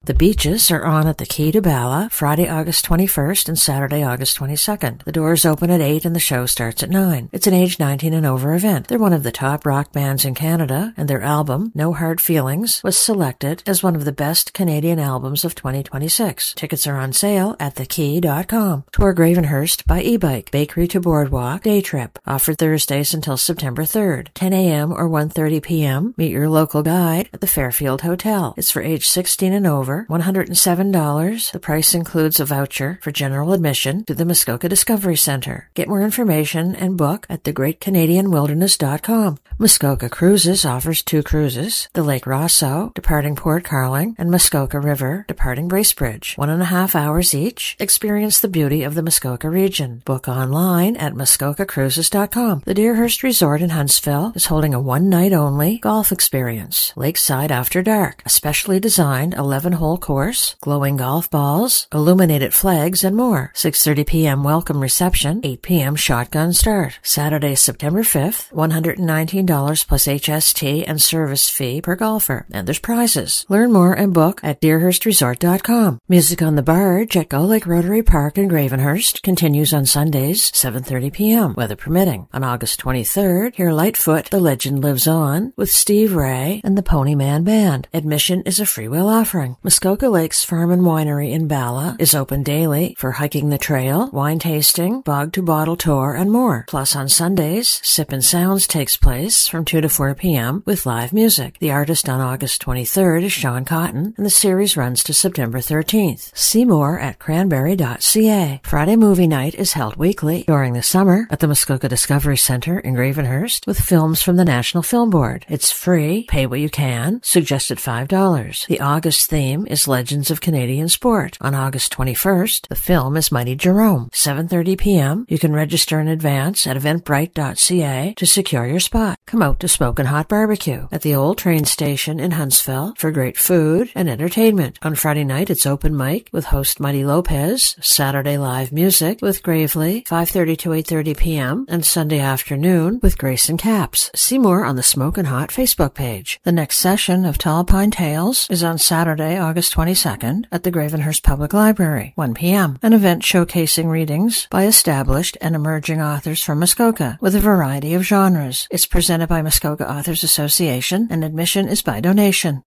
The Beaches are on at the Key to Bala, Friday, August 21st and Saturday, August 22nd. The doors open at 8 and the show starts at 9. It's an age 19 and over event. They're one of the top rock bands in Canada, and their album, No Hard Feelings, was selected as one of the best Canadian albums of 2026. Tickets are on sale at thekey.com. Tour Gravenhurst by e-bike, Bakery to Boardwalk, day trip, offered Thursdays until September 3rd, 10 a.m. or 1:30 p.m. Meet your local guide at the Fairfield Hotel. It's for age 16 and over, $107. The price includes a voucher for general admission to the Muskoka Discovery Center. Get more information and book at thegreatcanadianwilderness.com. Muskoka Cruises offers 2 cruises, the Lake Rosso, departing Port Carling, and Muskoka River, departing Bracebridge. 1.5 hours each. Experience the beauty of the Muskoka region. Book online at muskokacruises.com. The Deerhurst Resort in Huntsville is holding a one-night-only golf experience. Lakeside After Dark, a specially designed 11-hole course, glowing golf balls, illuminated flags, and more. 6:30 p.m. welcome reception, 8 p.m. shotgun start. Saturday, September 5th, $119 plus HST and service fee per golfer. And there's prizes. Learn more and book at deerhurstresort.com. Music on the Barge at Gull Lake Rotary Park in Gravenhurst continues on Sundays, 7:30 p.m., weather permitting. On August 23rd, hear Lightfoot, The Legend Lives On, with Steve Ray and the Ponyman Band. Admission is a freewill offering. Muskoka Lakes Farm and Winery in Bala is open daily for hiking the trail, wine tasting, bog-to-bottle tour, and more. Plus on Sundays, Sip and Sounds takes place from 2 to 4 p.m. with live music. The artist on August 23rd is Sean Cotton, and the series runs to September 13th. See more at cranberry.ca. Friday movie night is held weekly during the summer at the Muskoka Discovery Center in Gravenhurst with films from the National Film Board. It's free, pay what you can, suggested $5. The August theme is Legends of Canadian Sport. On August 21st, the film is Mighty Jerome. 7:30 p.m. You can register in advance at eventbrite.ca to secure your spot. Come out to Smokin' Hot Barbecue at the old train station in Huntsville for great food and entertainment. On Friday night, it's open mic with host Mighty Lopez, Saturday live music with Gravely, 5:30 to 8:30 p.m., and Sunday afternoon with Grace and Caps. See more on the Smokin' Hot Facebook page. The next session of Tall Pine Tales is on Saturday, August 22nd at the Gravenhurst Public Library, 1 p.m., an event showcasing readings by established and emerging authors from Muskoka with a variety of genres. It's presented by Muskoka Authors Association, and admission is by donation.